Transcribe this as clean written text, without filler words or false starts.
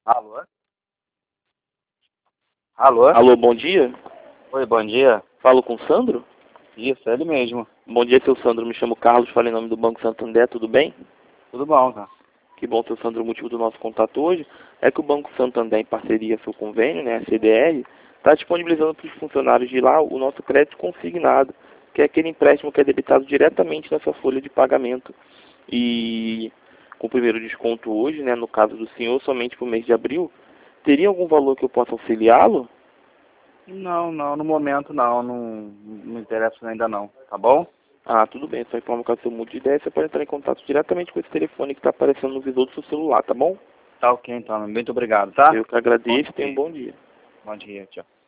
Alô? Alô? Alô, bom dia. Oi, bom dia. Falo com o Sandro? Isso, é ele mesmo. Bom dia, seu Sandro. Me chamo Carlos, falo em nome do Banco Santander, tudo bem? Tudo bom, cara? Que bom, seu Sandro. O motivo do nosso contato hoje é que o Banco Santander, em parceria com o seu convênio, né, a CDR, está disponibilizando para os funcionários de lá o nosso crédito consignado, que é aquele empréstimo que é debitado diretamente na sua folha de pagamento. E com o primeiro desconto hoje, né, no caso do senhor, somente para o mês de abril, teria algum valor que eu possa auxiliá-lo? Não, no momento não me interessa ainda não, tá bom? Ah, tudo bem. Só informa caso você mude de ideia, você pode entrar em contato diretamente com esse telefone que está aparecendo no visor do seu celular, tá bom? Tá ok então, muito obrigado, tá? Eu que Bom agradeço e tenha um dia. bom dia. Bom dia, tchau.